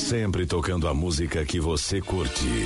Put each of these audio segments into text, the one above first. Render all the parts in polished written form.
sempre tocando a música que você curte.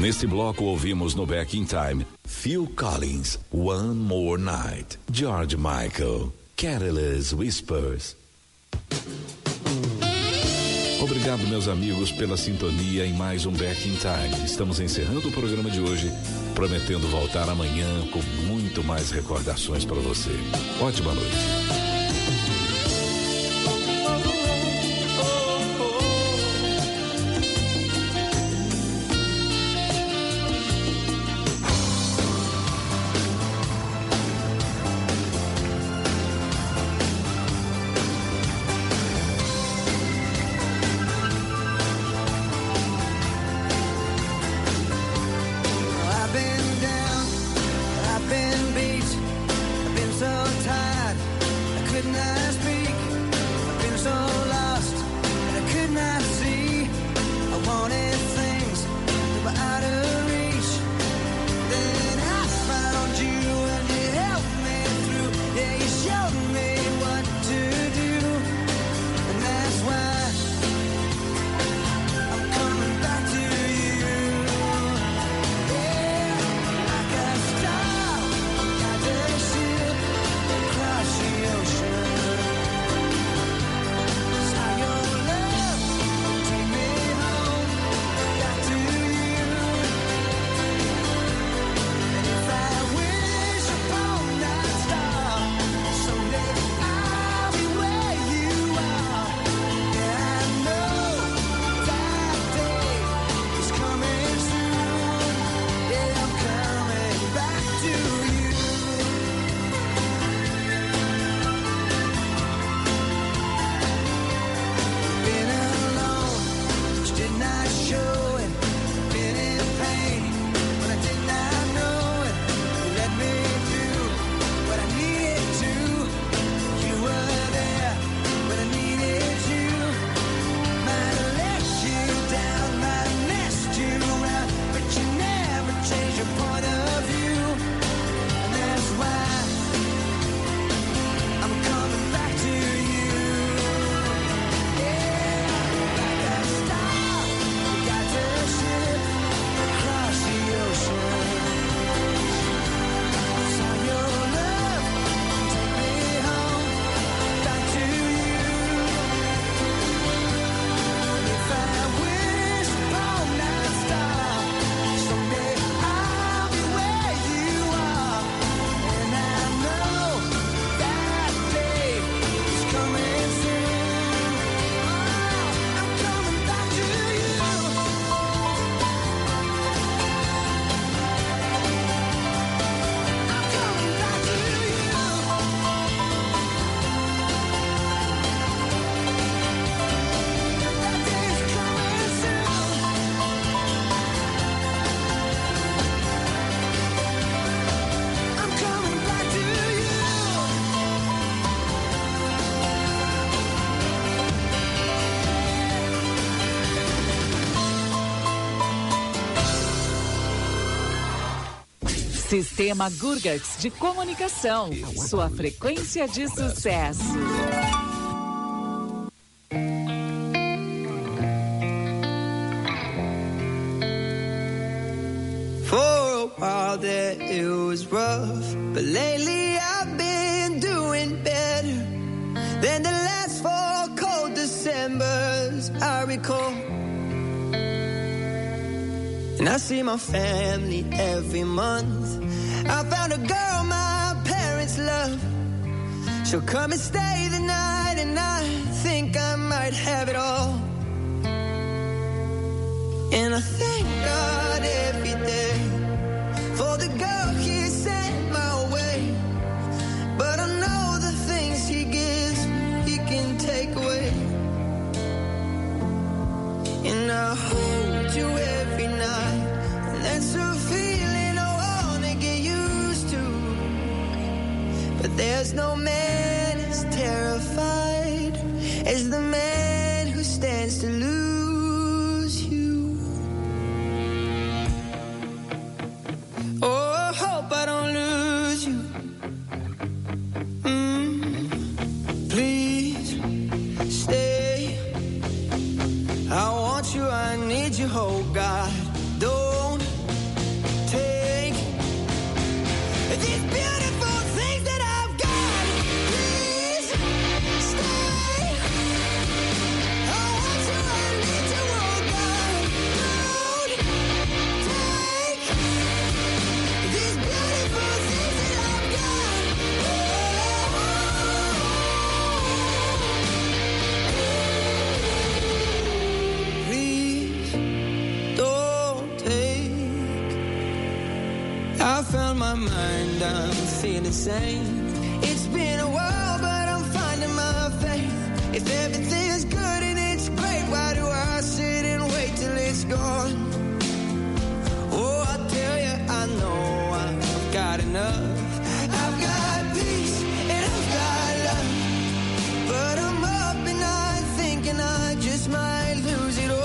Neste bloco ouvimos no Back in Time Phil Collins, One More Night, George Michael, Careless Whispers. Obrigado, meus amigos, pela sintonia em mais um Back in Time. Estamos encerrando o programa de hoje, prometendo voltar amanhã com muito mais recordações para você. Ótima noite. Sistema Gurgax de Comunicação. Sua frequência de sucesso. For a while there it was rough, but lately I've been doing better than the last 4 cold Decembers I recall. And I see my family every month. I found a girl my parents love. She'll come and stay the night, and I think I might have it all. And I thank God every day for the girl He sent my way. But I know the things He gives, He can take away. And I hold you every night, and that's a feeling I wanna get used to. But there's no man as terrified as the man who stands to lose you. Oh, I hope I don't lose you. Please stay. I want you, I need you, oh God. Don't mind, I'm feeling sane. It's been a while, but I'm finding my faith. If everything's good and it's great, why do I sit and wait till it's gone? Oh, I tell you, I know I've got enough. I've got peace and I've got love, but I'm up and I'm thinking I just might lose it all.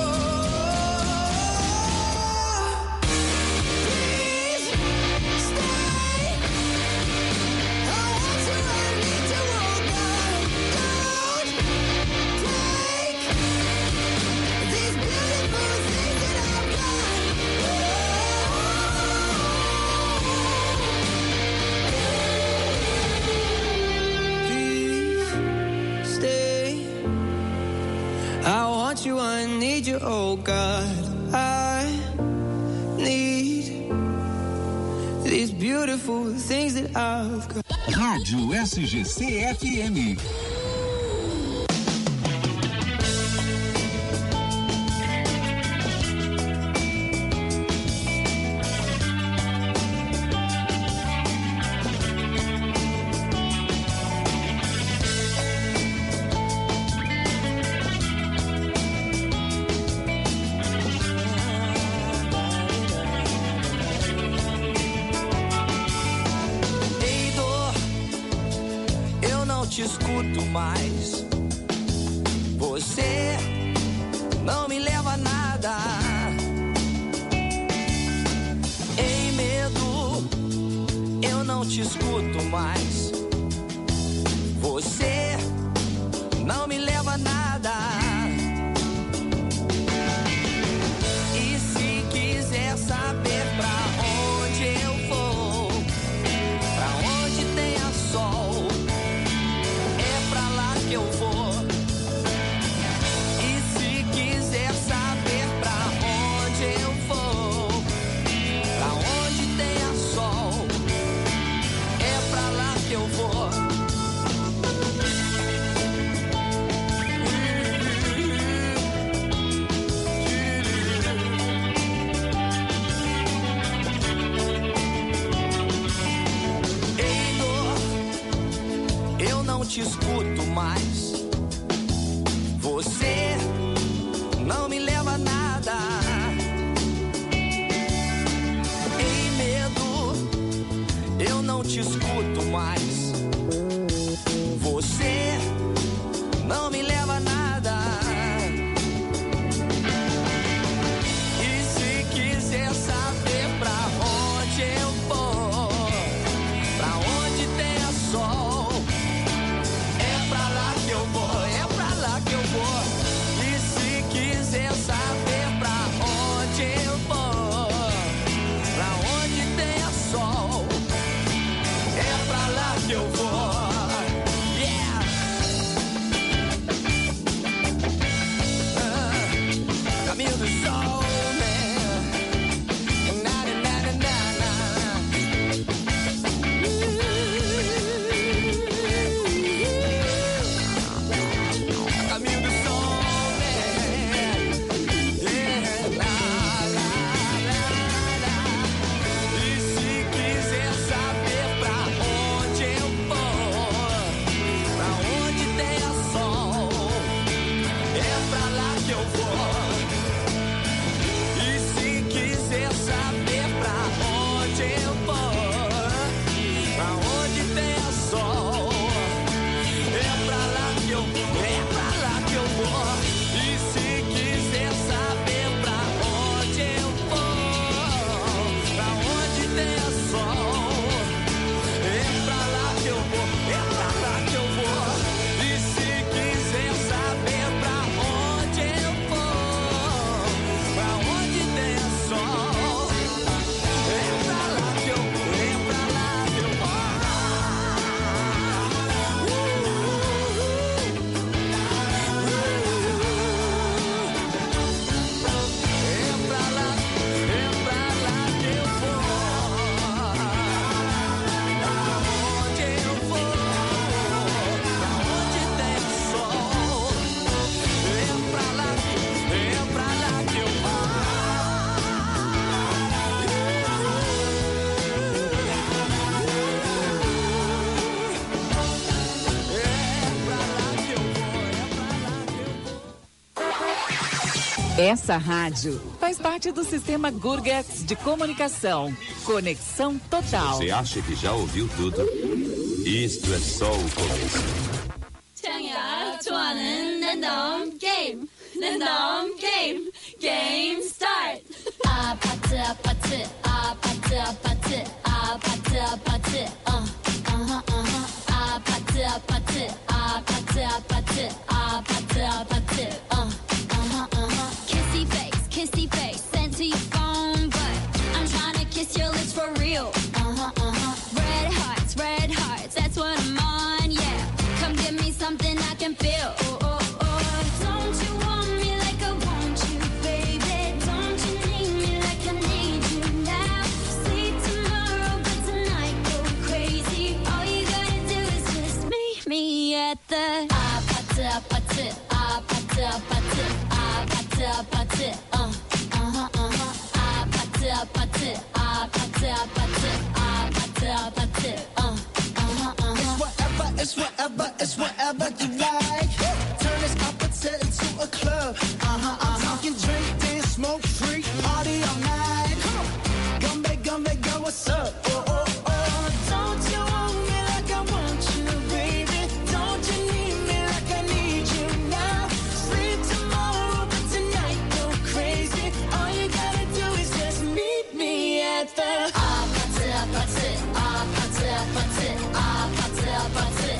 You, I need you, oh God, I need these beautiful things that I've got. Rádio SGC-FM. Escuto mais. Você não me leva a nada. Em medo, eu não te escuto mais. Você não me leva a nada. E se quiser saber pra onde eu vou, pra onde tenha sol, eu vou. E se quiser saber pra onde eu vou, pra onde tenha sol, é pra lá que eu vou. Ei, dor, eu não te escuto mais. Você não me leva a nada. Em medo, eu não te escuto mais. Você não me leva a nada. E se quiser saber pra onde eu vou, pra onde tenha sol, é pra lá que eu vou, é pra lá que eu vou. E se quiser saber pra onde eu vou, pra onde tenha sol, é Essa rádio faz parte do sistema Gurgats de comunicação. Conexão total. Você acha que já ouviu tudo? Isto é só o começo. 창이가 좋아하는 랜덤 게임. 랜덤 게임. 게임 스타트. 아파트 아파트 아파트 아파트 아파트 아파트 아파트 아파트 아파트 아파트 아파트 아파트 Kissy face sent to your phone, but I'm trying to kiss your lips for real. Red hearts, that's what I'm on, yeah. Come give me something I can feel. Don't you want me like I want you, baby? Don't you need me like I need you now? Sleep tomorrow, but tonight go crazy. All you gotta do is just meet me at the 아파트 아파트 아파트 아파트 아파트 아파트 아파트 아파트 아파트 아파트 아파트 It's whatever you like. Turn this opposite into a club. I'm talking drink, dance, smoke, freak, party all night. Come on, go, what's up? Don't you want me like I want you, baby? Don't you need me like I need you now? Sleep tomorrow, but tonight go crazy. All you gotta do is just meet me at the 아파트 아파트 아파트 아파트 아파트 아파트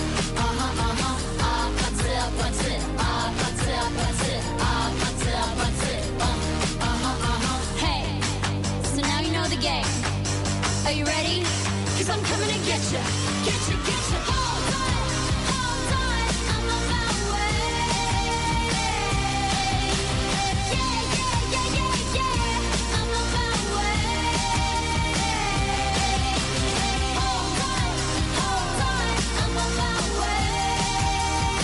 Hey, so now you know the game. Are you ready? 'Cause I'm coming to get you. Get you. Hold on, I'm on my way. Yeah, I'm on my way. Hold on, I'm on my way.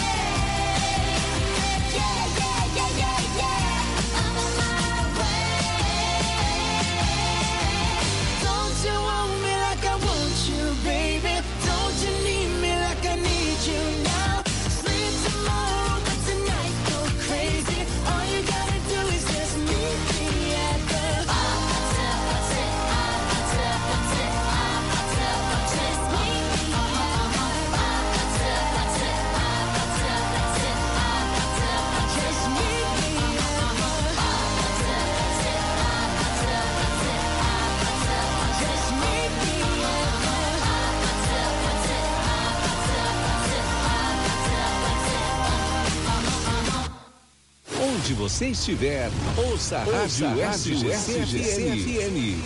Yeah, I'm on my way. Don't you want me like I want you, baby? Don't you need me like I need you now? Sleep tomorrow, but tonight go crazy. All you gotta do is just meet me at the Onde você estiver, ouça a Rádio SGC-FM.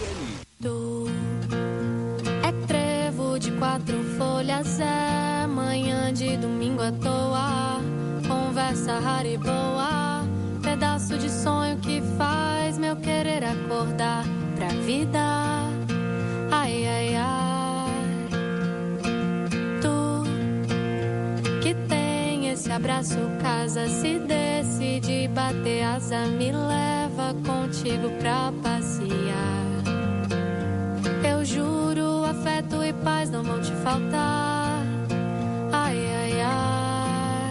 É trevo de 4 folhas, é manhã de domingo à toa, conversa rara e boa, pedaço de sonho que faz meu querer acordar pra vida. Ai, ai, ai. Tu que tem esse abraço, casa, se decide bater asa, me leva contigo pra passear. Eu juro, afeto e paz não vão te faltar. Ai, ai, ai.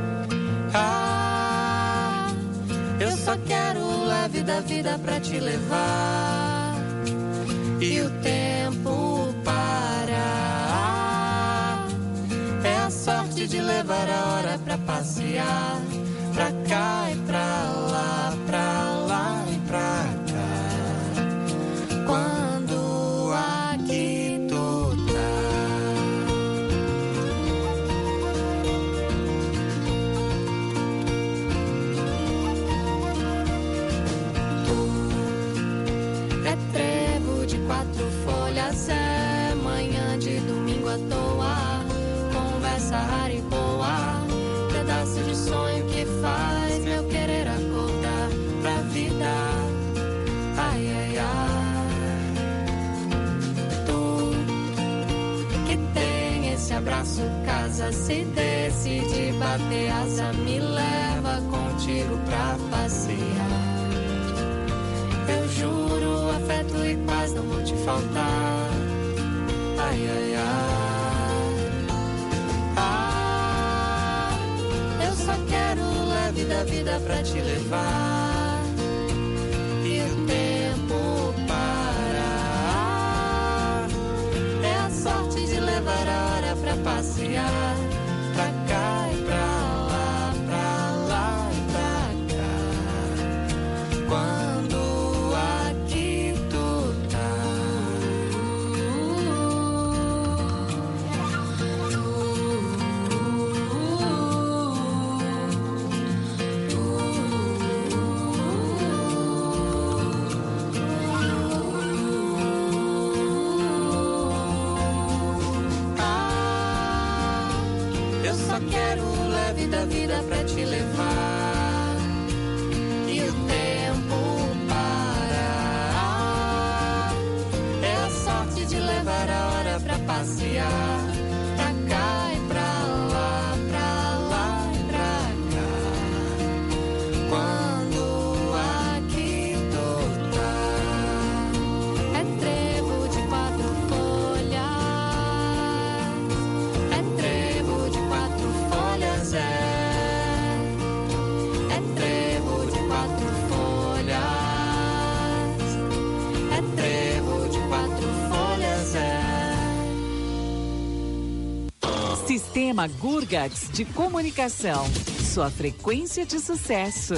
Ah, eu só quero leve da vida pra te levar e o tempo parar. É a sorte de levar a hora pra passear, pra cá e pra lá e pra cá. Quando aqui tu tá. Tu é trevo de 4 folhas, é manhã de domingo à toa, conversa rara e boa, pedaço de sonho que faz meu querer acordar pra vida. Ai, ai, ai. Tu que tem esse abraço, casa, se decide bater asa, me leva contigo pra passear. Eu juro, afeto e paz não vão te faltar. Ai, ai, ai. Eu só quero leve da vida pra te levar passear, pra cá e pra lá e pra cá. Quando aqui tu tá. Eu só quero o leve da vida pra te levar e o tempo parar. É a sorte de levar a hora pra passear, pra cá e pra lá e pra cá. Quando aqui tu tá, é trevo de 4 folhas, é trevo de 4 folhas, é trevo de 4 folhas, é trevo de 4 folhas, é. Sistema Gurgax de Comunicação. Sua frequência de sucesso.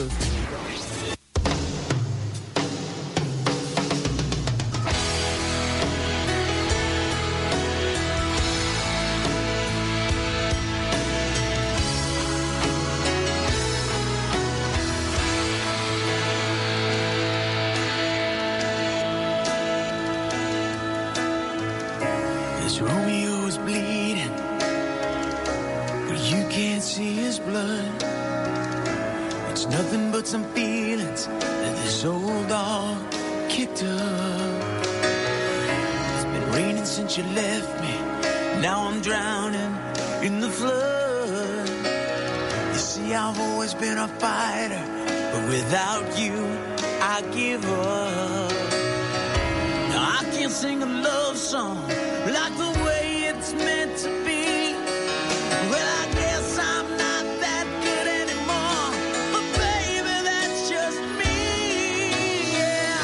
This Romeo is bleeding, but you can't see his blood. It's nothing but some feelings that this old dog kicked up. It's been raining since you left me, now I'm drowning in the flood. You see, I've always been a fighter, but without you, I give up. Now I can't sing a love song like the way it's meant to be. Well, I guess I'm not that good anymore, but baby, that's just me. Yeah,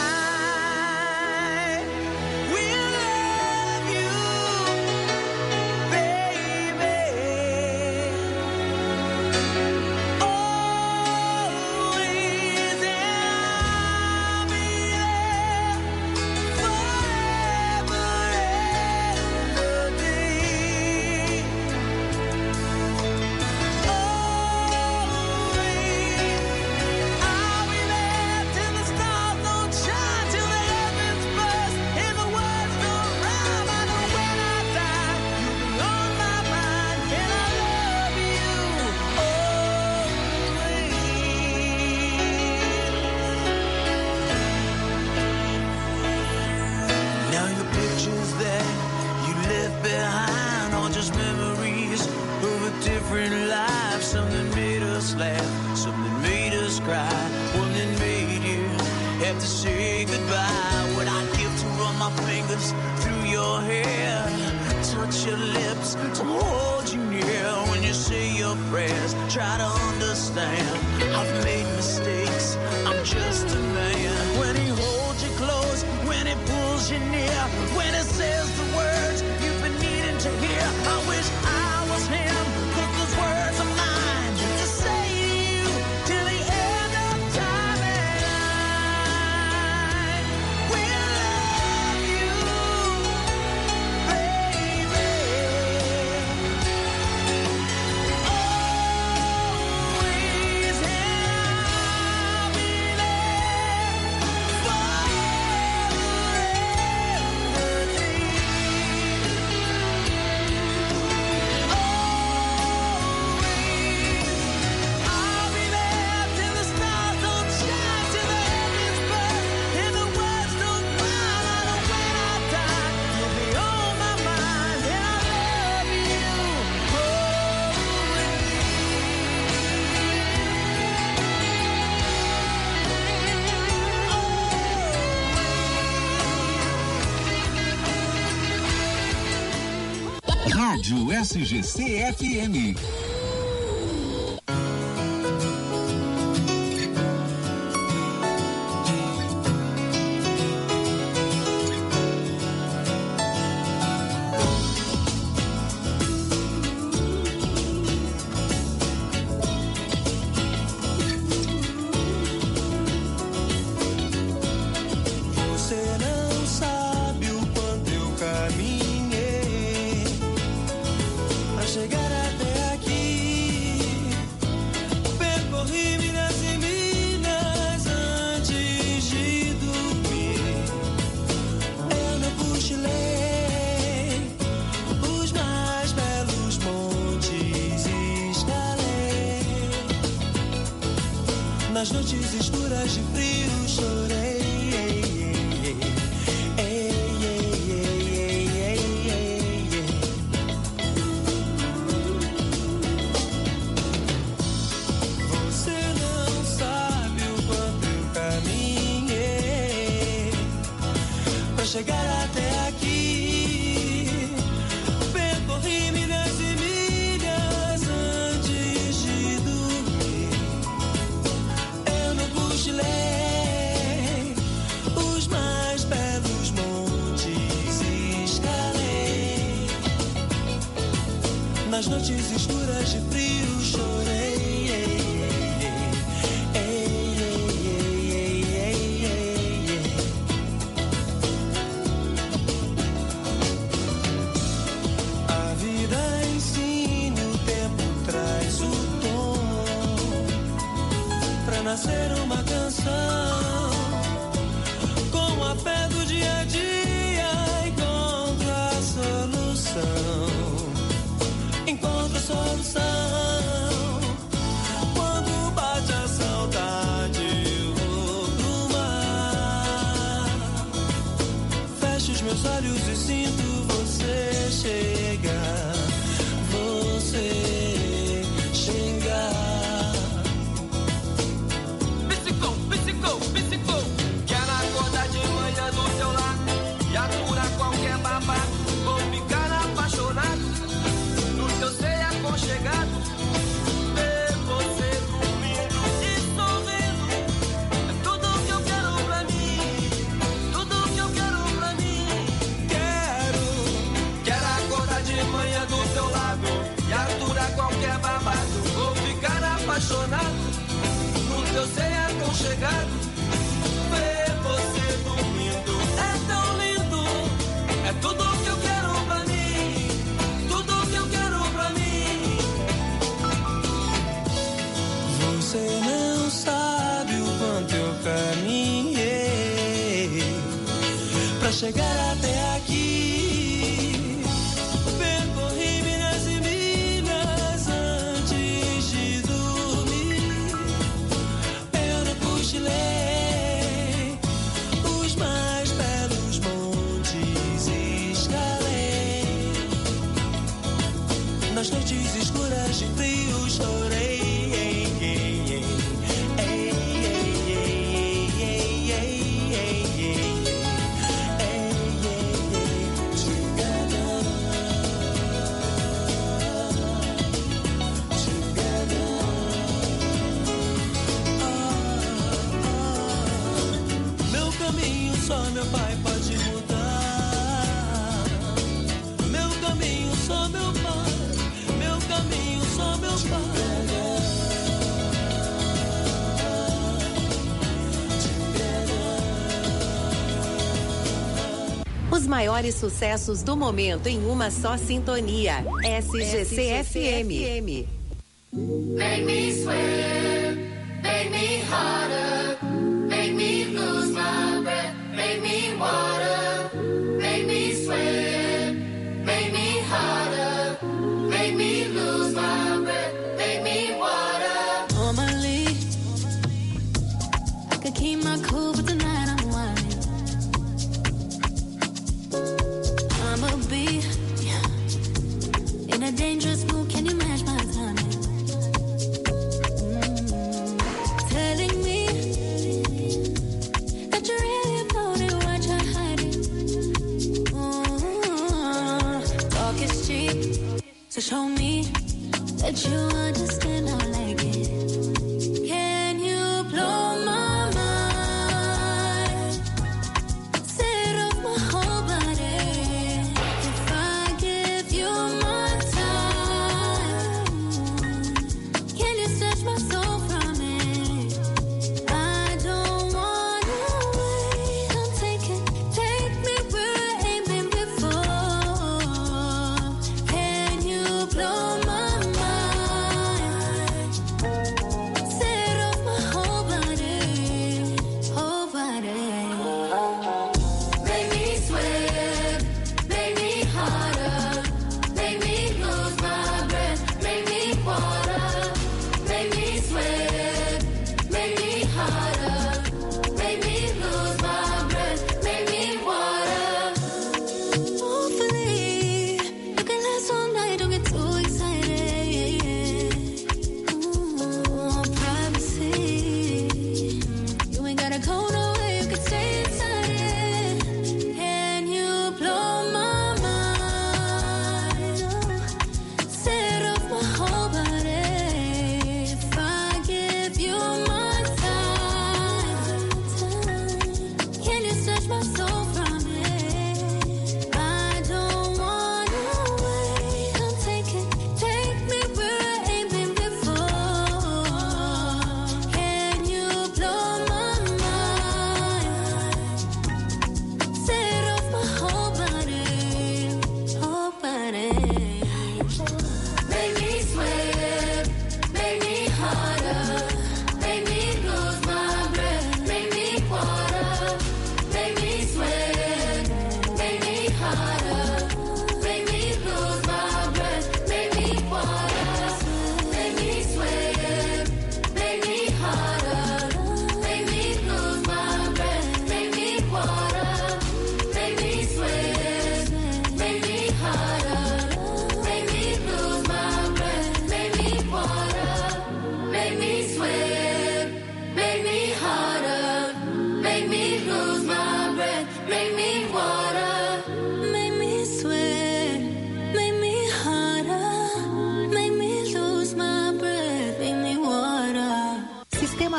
I will love you, baby, always, and I'll be there forever and a day. Always, I'll be there till the stars don't shine, till the heavens burst and the words don't rhyme. I know when I die, you'll be on my mind, and I love you always. Now your pictures that you left behind are just memories of a different life. Something made us laugh, something made us cry, one that made you have to say goodbye. What I give to run my fingers through your hair, touch your lips to hold you near. When you say your prayers, try to understand. I've made mistakes, I'm just a man. When he holds you close, when he pulls you near, when he says the words you've been needing to hear, I wish I was him, 'cause those words are mine to say to you till the end of time. And I will love you, baby, always, and I'll be there forever and a day. Always, I'll be there till the stars don't shine, till the heavens burst and the words don't rhyme. I know when I die, you'll be on my mind, and I love you Rádio SGC FM. Nas noites escuras de frio chorei. Você não sabe o quanto eu caminhei pra chegar até aqui. Percorri milhas e milhas antes de dormir. Eu não cochilei, os mais belos montes escalei. Nas noites escuras de frio chorei. A vida ensina, o tempo traz o tom pra nascer uma canção. Com a fé do dia a dia encontra a solução. Encontra a solução. Quando bate a saudade, eu vou pro mar. Fecho os meus olhos e sinto você chegar. Você chegar. Psicou. Quero acordar de manhã do teu lado e aturar qualquer babado. Vou ficar apaixonado no teu ser aconchegado. Ver você dormindo e sorrindo é tudo que eu quero pra mim. Tudo que eu quero pra mim. Quero acordar de manhã do teu lado e aturar qualquer babado. Vou ficar apaixonado no teu ser aconchegado. Ver você dormindo é tão lindo. É tudo que eu quero pra mim. Tudo que eu quero pra mim. Você não sabe o quanto eu caminhei pra chegar até aqui. Percorri milhas e milhas antes de dormir. Eu não cochilei, os mais belos montes escalei. Nas noites escuras de frio chorei. Meu caminho só meu pai pode mudar. Meu caminho só meu pai. Meu caminho só meu pai. Os maiores sucessos do momento em uma só sintonia. SGC-FM. Make me sweat, make me harder, make me lose my breath, make me water, make me sweat, make me harder, make me lose my breath, make me water. Normally, I could keep my cool, but tonight I'm whining. I'ma be in a dangerous mood, can you match my timing? Telling me that you really about it, what you're hiding. Talk is cheap, so show me that you understand how I like it. Can you blow my mind? Set off my whole body. If I give you my time, can you snatch my soul from it? I don't wanna wait. I'm taking, take me where I ain't been before. Can you blow my mind? Set off my whole body, whole body. Make me sweat, make me harder, make me lose my breath, make me water, make me sweat, make me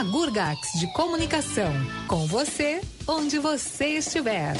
Sistema Gurgax de Comunicação. Com você, onde você estiver.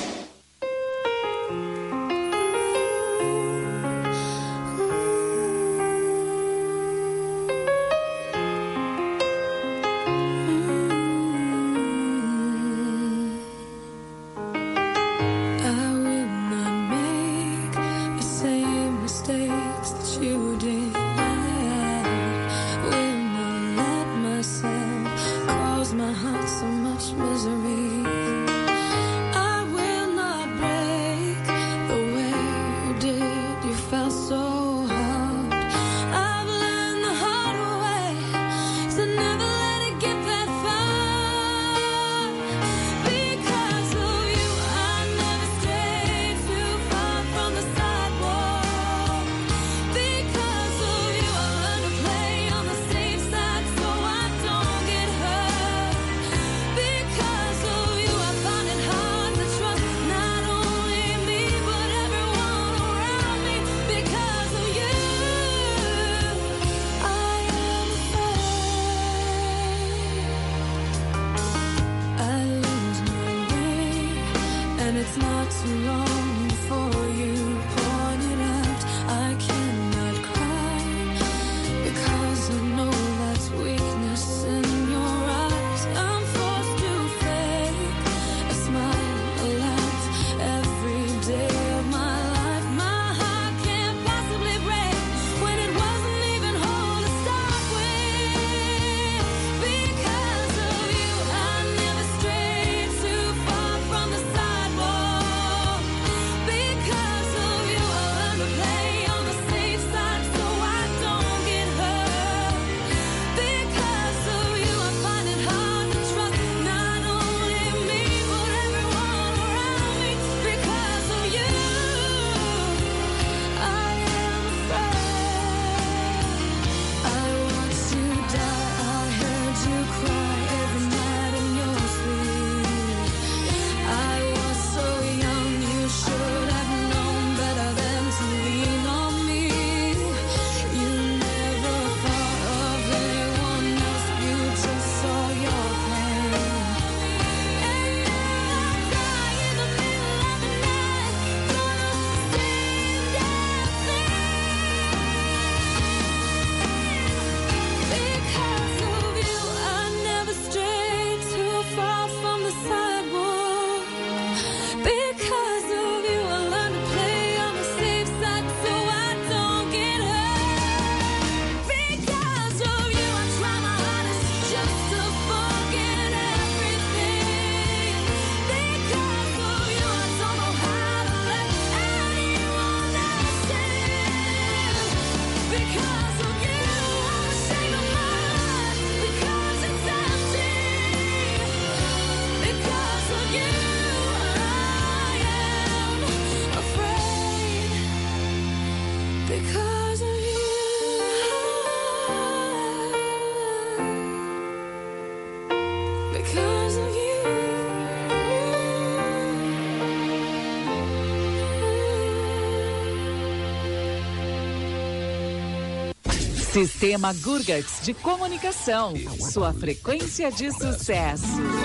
Sistema Gurgax de Comunicação. Sua frequência de sucesso.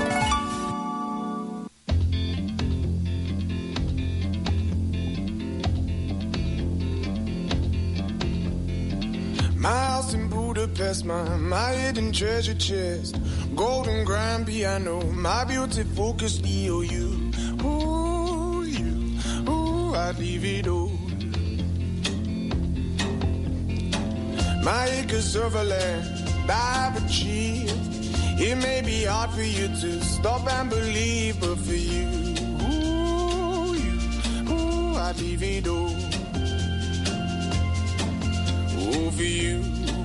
My house in Budapest, my hidden treasure chest, golden grand piano, my beauty focused EOU. Ooh, you, ooh, I'd leave it all. My acres of land I've achieved. It may be hard for you to stop and believe, but for you, I'd leave it all. Oh, for you,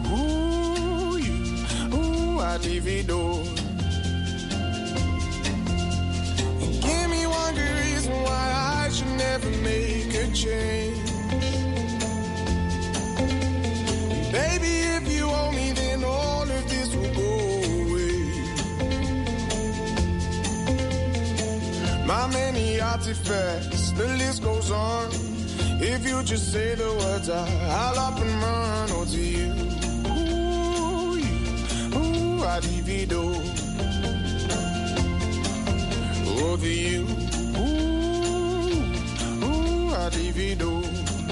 I'd leave it all. And give me one good reason why I should never make a change. Baby, if you owe me, then all of this will go away. My many artifacts, the list goes on. If you just say the words, I'll up and run. Oh, to you, I'd divido. Over you, ooh, I divido.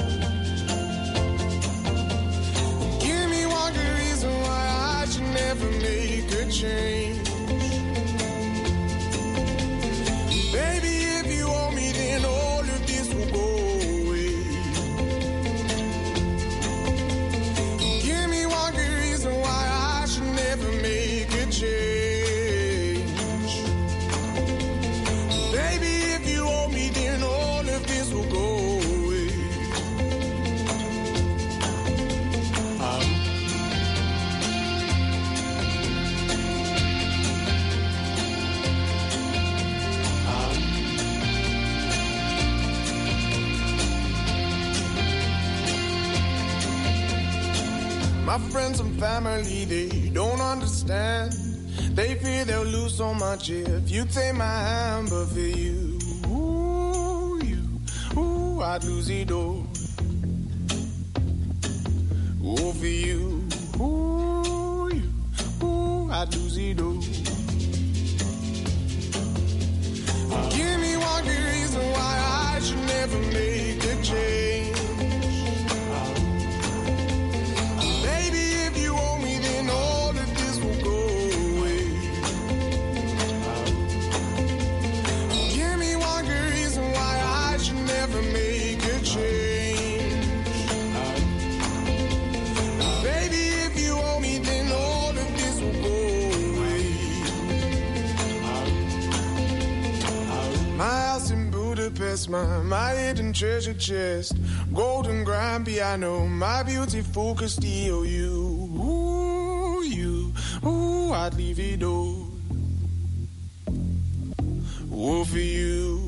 Give me one good reason why I should never make a change. Baby, if you owe me, then all of this will go away. Give me one good reason why I should never make a change. Baby, if you owe me, then all of this will go away. My friends and family, they don't understand. They fear they'll lose so much if you take my hand, but for you, I'd lose it all. Oh, for you, I'd lose it all. Give me one good reason why I should never make a change. Baby, if you owe me, then all of this will go away. Give me one good reason why I should never make a change. Baby, if you owe me, then all of this will go away. My house in Budapest, my hidden treasure chest, golden grand piano, my beautiful Castillo. I'd leave it all. Oh, for you,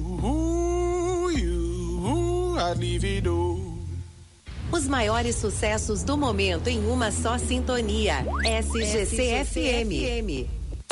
I'd leave it all. Os maiores sucessos do momento em uma só sintonia. SGC-FM.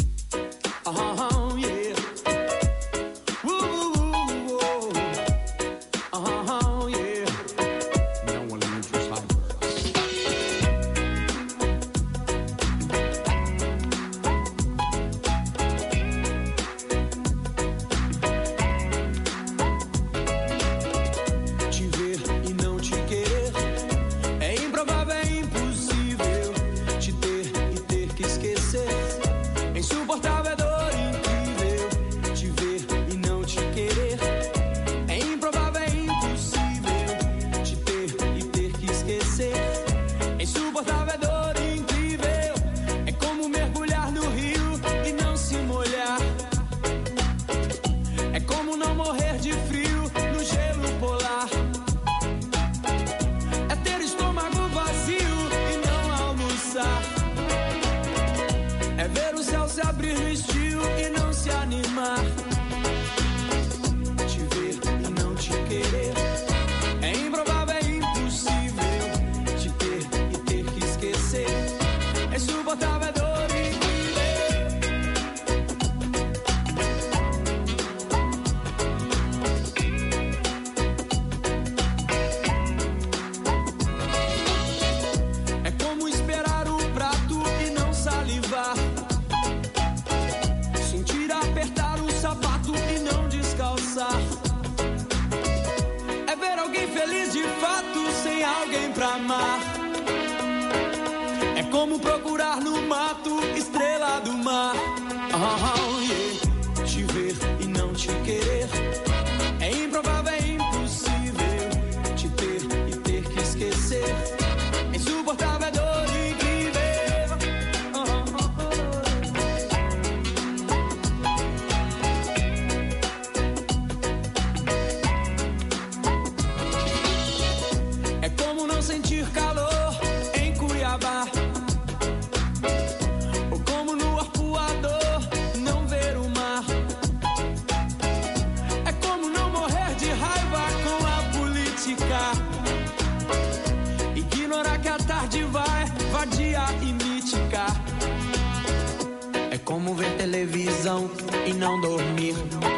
como ver televisão e não dormir.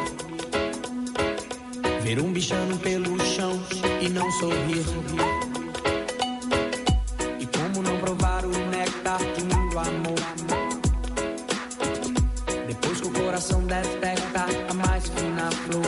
Ver um bichano pelo chão e não sorrir. E como não provar o néctar do amor. coração detecta a mais fina flor.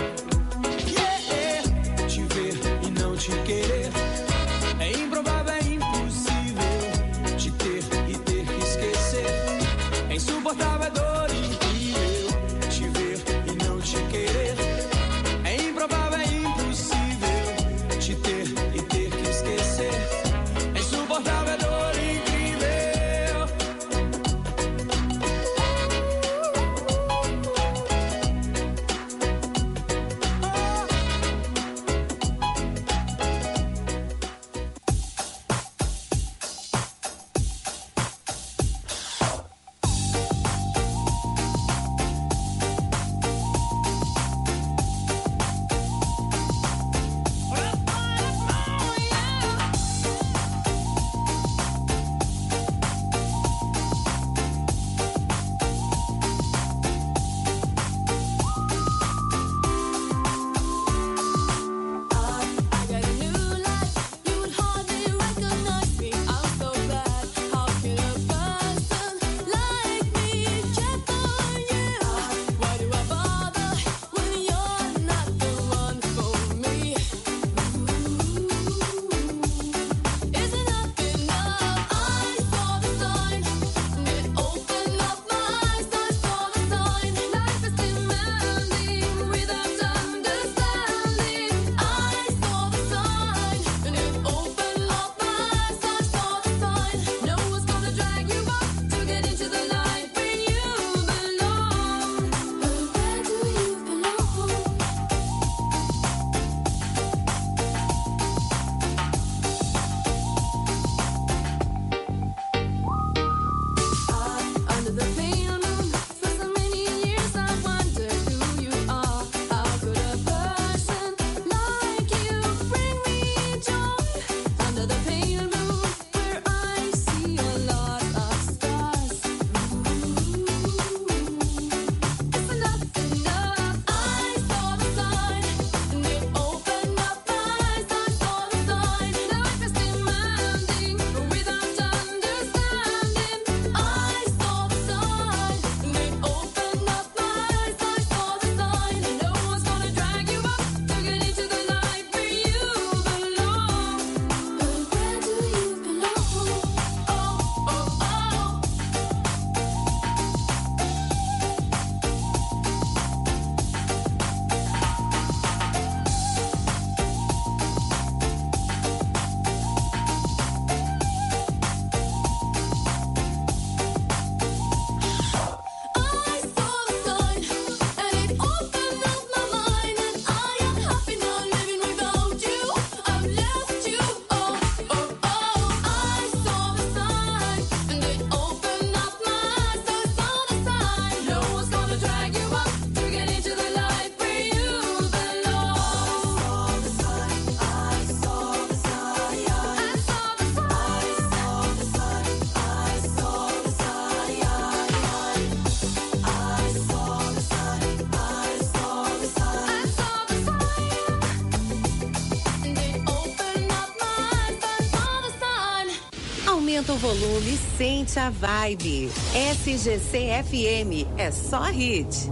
Te ver e não te querer é improvável, é impossível. Te ter e ter que esquecer é insuportável, é dor incrível. Te ver e não te querer é improvável, é impossível. Te ter e ter que esquecer é insuportável, é dor incrível. Aumenta o volume, sente a vibe. SGC FM é só hit.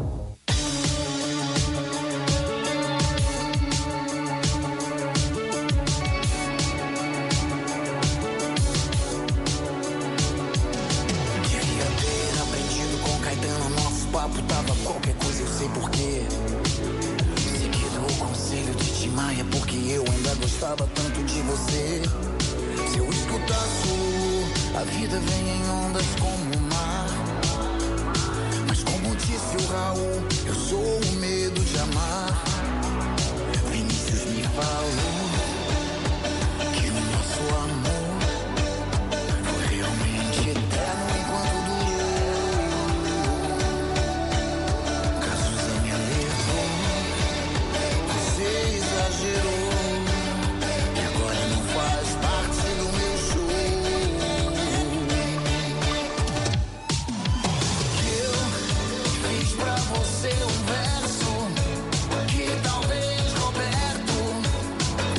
Queria ter aprendido com Caetano, nosso papo tava qualquer coisa, eu sei porquê. Seguido o conselho de Tim Maia, porque eu ainda gostava tanto de você. Se eu escutasse, a vida vem em ondas como o mar. Mas como disse o Raul, eu sou o medo de amar. Vinícius me falou que o nosso amor foi realmente eterno enquanto durou. Cazuza me alertou, você exagerou. Você um verso que talvez Roberto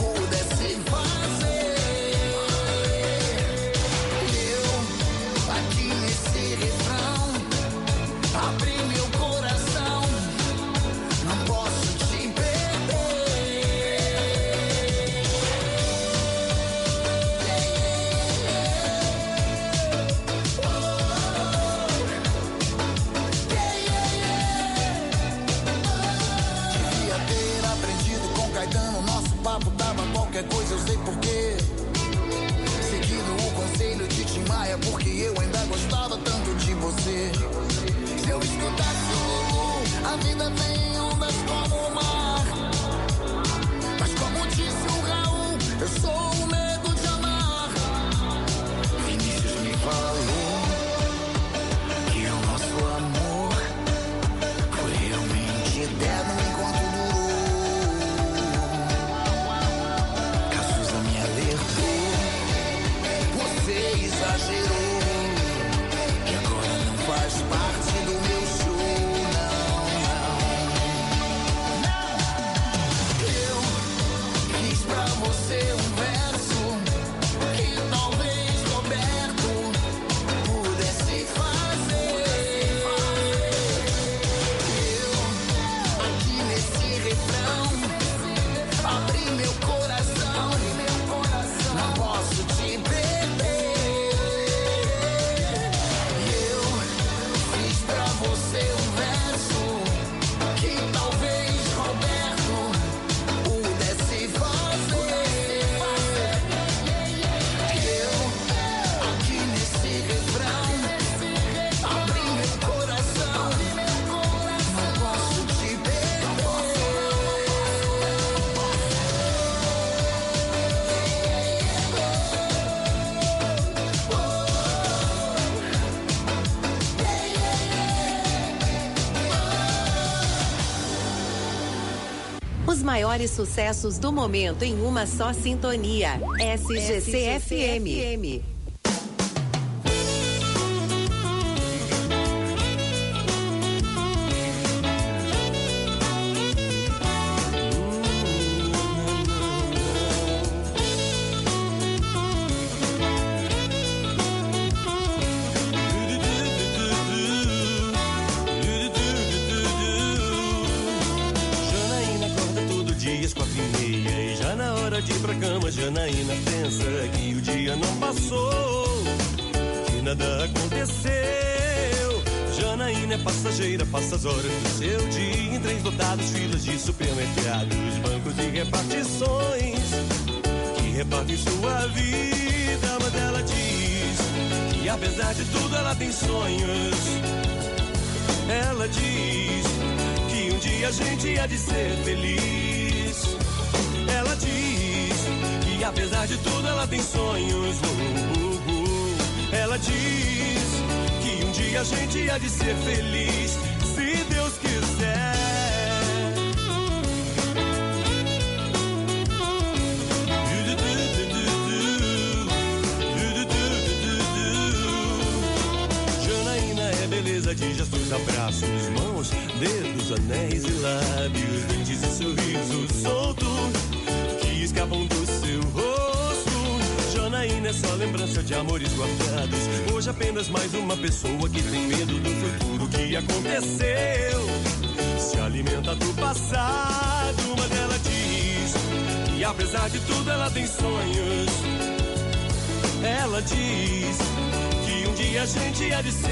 vida vem ondas como o mar. Mas como disse o Raul, eu sou o medo de amar. Vinícius me falou que o nosso amor foi realmente eterno enquanto durou. Cazuza me alertou, você exagerou, que agora não faz parte do meu show, não. Eu fiz pra você um verso que talvez Roberto pudesse fazer. Eu, aqui nesse refrão, abri meu coração, não posso te perder. Eu fiz pra você um verso que talvez Roberto pudesse fazer. Eu, aqui nesse refrão, abri meu coração, não posso te perder. Os maiores sucessos do momento em uma só sintonia. SGC-FM. Janaína acorda todo dia às 4:30 e já na hora de ir pra cama, Janaína pensa que o dia não passou, que nada aconteceu. Janaína é passageira, passa as horas do seu dia em trens lotados, filas de supermercados, bancos e repartições que repartem sua vida. Mas ela diz que apesar de tudo ela tem sonhos. Ela diz que um dia a gente há de ser feliz. Ela diz que apesar de tudo ela tem sonhos. Ela diz que um dia a gente há de ser feliz, se Deus quiser. Janaína é beleza de gestos, abraços, mãos, dedos, anéis e lábios, dentes e sorriso solto que escapam do seu rosto. Janaína é só lembrança de amores guardados. Hoje apenas mais uma pessoa que tem medo do futuro que aconteceu. Se alimenta do passado, mas ela diz que apesar de tudo ela tem sonhos. Ela diz que um dia a gente há de ser